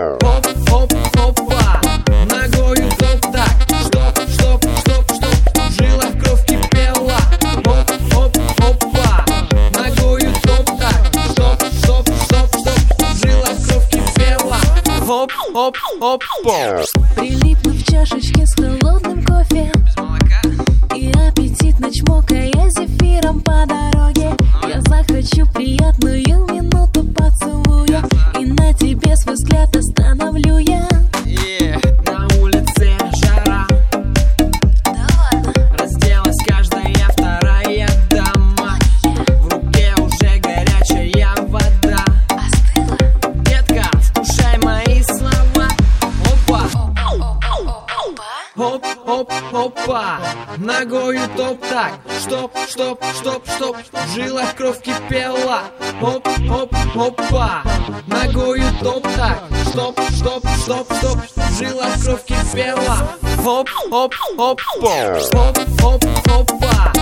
Оп, оп, опа, ногою топ-так. Стоп, стоп, стоп, стоп, в жилах кровь кипела. Оп, оп, опа, ногою топ-так. Стоп, стоп, стоп, стоп, в жилах кровь кипела. Оп, оп, опа. Прилипну в чашечке с холодным кофе, и аппетитно чмокая зефиром по дороге. Я захвачу приятную минуту поцелуя, и на тебе свой взгляд остановлю я. На улице жара, Да ладно, разделась каждая вторая дама. В руке уже горячая вода. остыла. Детка, вкушай мои слова. Опа, Опа. оп, оп, опа, ногою топ-так. Стоп, стоп, стоп, стоп, в жилах кровь кипела. Оп, оп, опа, ногою топ-так. Стоп, стоп, стоп, стоп, в жилах кровь кипела. Оп, оп, опа, оп, оп, опа.